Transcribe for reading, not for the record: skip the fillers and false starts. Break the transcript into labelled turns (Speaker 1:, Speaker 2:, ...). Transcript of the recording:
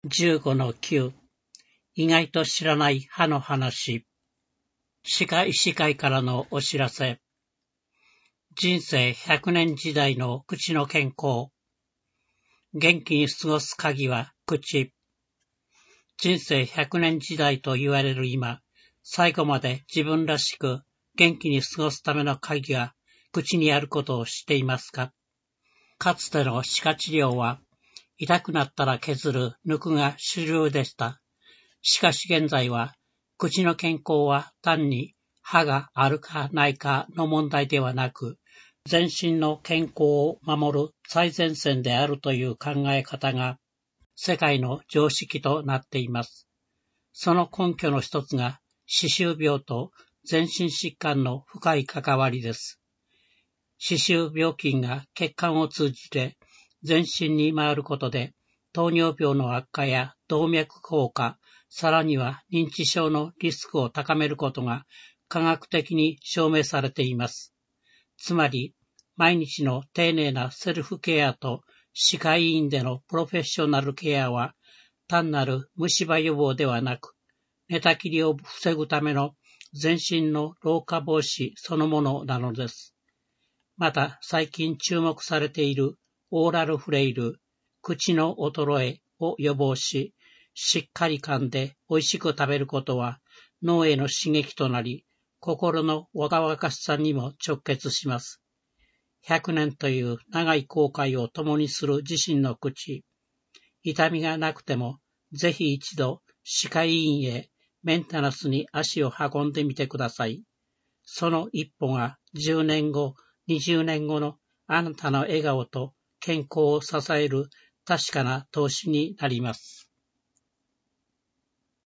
Speaker 1: 15-9 意外と知らない歯の話。歯科医師会からのお知らせ。人生100年時代の口の健康。元気に過ごす鍵は口。人生100年時代と言われる今、最後まで自分らしく元気に過ごすための鍵が口にあることを知っていますか？かつての歯科治療は、痛くなったら削る、抜くが主流でした。しかし現在は、口の健康は単に歯があるかないかの問題ではなく、全身の健康を守る最前線であるという考え方が、世界の常識となっています。その根拠の一つが、歯周病と全身疾患の深い関わりです。歯周病菌が血管を通じて全身に回ることで、糖尿病の悪化や動脈硬化、さらには認知症のリスクを高めることが科学的に証明されています。つまり、毎日の丁寧なセルフケアと歯科医院でのプロフェッショナルケアは、単なる虫歯予防ではなく、寝たきりを防ぐための全身の老化防止そのものなのです。また、最近注目されているオーラルフレイル、口の衰えを予防し、しっかり噛んで美味しく食べることは脳への刺激となり、心の若々しさにも直結します。100年という長い航海を共にする自身の口、痛みがなくてもぜひ一度歯科医院へメンテナンスに足を運んでみてください。その一歩が10年後、20年後のあなたの笑顔と健康を支える確かな投資になります。